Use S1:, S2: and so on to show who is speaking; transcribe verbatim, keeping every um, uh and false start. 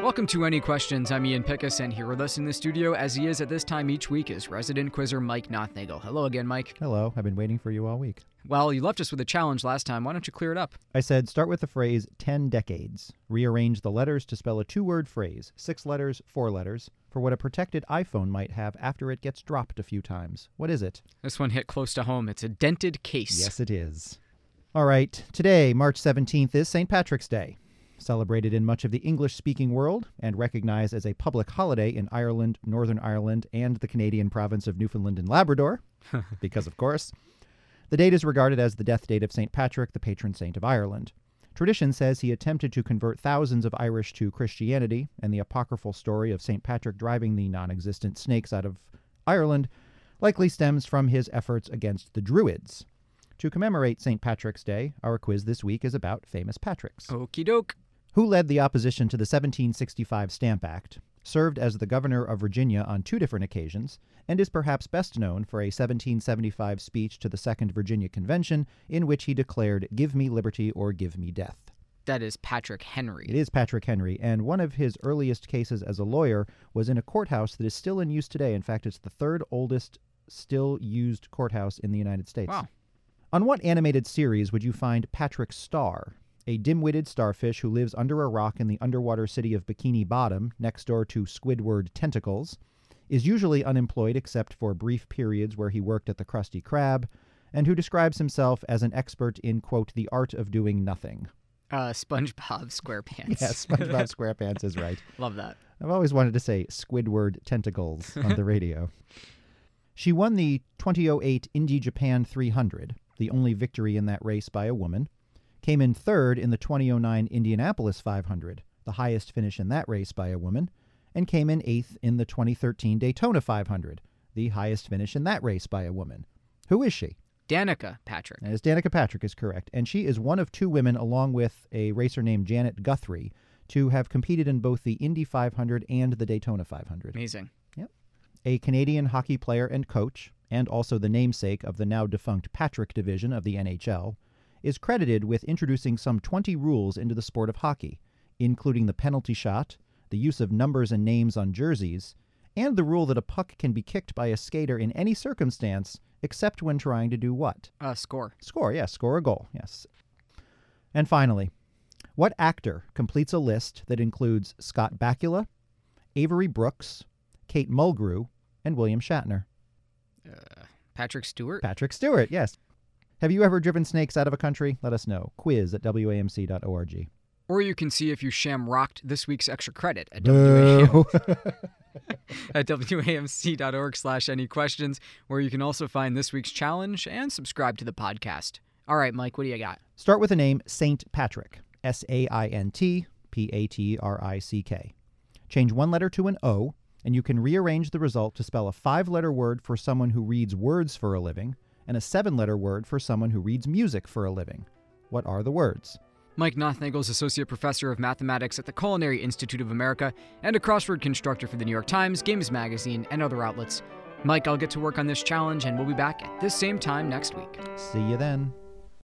S1: Welcome to Any Questions. I'm Ian Pickus, and here with us in the studio, as he is at this time each week, is resident quizzer Mike Nothnagel. Hello again, Mike.
S2: Hello. I've been waiting for you all week.
S1: Well, you left us with a challenge last time. Why don't you clear it up?
S2: I said start with the phrase ten decades. Rearrange the letters to spell a two-word phrase, six letters, four letters, for what a protected iPhone might have after it gets dropped a few times. What is it?
S1: This one hit close to home. It's a dented case.
S2: Yes, it is. All right. Today, March seventeenth, is Saint Patrick's Day. Celebrated in much of the English-speaking world and recognized as a public holiday in Ireland, Northern Ireland, and the Canadian province of Newfoundland and Labrador, because, of course, the date is regarded as the death date of Saint Patrick, the patron saint of Ireland. Tradition says he attempted to convert thousands of Irish to Christianity, and the apocryphal story of Saint Patrick driving the non-existent snakes out of Ireland likely stems from his efforts against the Druids. To commemorate Saint Patrick's Day, our quiz this week is about famous Patricks.
S1: Okie doke.
S2: Who led the opposition to the seventeen sixty-five Stamp Act, served as the governor of Virginia on two different occasions, and is perhaps best known for a seventeen seventy-five speech to the Second Virginia Convention in which he declared, "Give me liberty or give me death."
S1: That is Patrick Henry.
S2: It is Patrick Henry, and one of his earliest cases as a lawyer was in a courthouse that is still in use today. In fact, it's the third oldest still used courthouse in the United States.
S1: Wow.
S2: On what animated series would you find Patrick Star? A dim-witted starfish who lives under a rock in the underwater city of Bikini Bottom, next door to Squidward Tentacles, is usually unemployed except for brief periods where he worked at the Krusty Krab, and who describes himself as an expert in, quote, the art of doing nothing.
S1: Uh, SpongeBob SquarePants.
S2: Yes, SpongeBob SquarePants is right.
S1: Love that.
S2: I've always wanted to say Squidward Tentacles on the radio. She won the twenty oh eight Indy Japan three hundred, the only victory in that race by a woman, came in third in the twenty oh nine Indianapolis five hundred, the highest finish in that race by a woman, and came in eighth in the twenty thirteen Daytona five hundred, the highest finish in that race by a woman. Who is she?
S1: Danica Patrick.
S2: As Danica Patrick is correct, and she is one of two women, along with a racer named Janet Guthrie, to have competed in both the Indy five hundred and the Daytona five hundred.
S1: Amazing.
S2: Yep. A Canadian hockey player and coach, and also the namesake of the now-defunct Patrick division of the N H L, is credited with introducing some twenty rules into the sport of hockey, including the penalty shot, the use of numbers and names on jerseys, and the rule that a puck can be kicked by a skater in any circumstance except when trying to do what?
S1: Uh, score.
S2: Score, yes, score a goal, yes. And finally, what actor completes a list that includes Scott Bakula, Avery Brooks, Kate Mulgrew, and William Shatner?
S1: Uh, Patrick Stewart?
S2: Patrick Stewart, yes. Have you ever driven snakes out of a country? Let us know. Quiz at W A M C dot org.
S1: Or you can see if you shamrocked this week's extra credit at W A M C. at W A M C dot org slash any questions, where you can also find this week's challenge and subscribe to the podcast. All right, Mike, what do you got?
S2: Start with the name Saint Patrick. S A I N T P A T R I C K. Change one letter to an O, and you can rearrange the result to spell a five-letter word for someone who reads words for a living, and a seven-letter word for someone who reads music for a living. What are the words?
S1: Mike Nothnagel is Associate Professor of Mathematics at the Culinary Institute of America and a crossword constructor for the New York Times, Games Magazine, and other outlets. Mike, I'll get to work on this challenge, and we'll be back at this same time next week.
S2: See you then.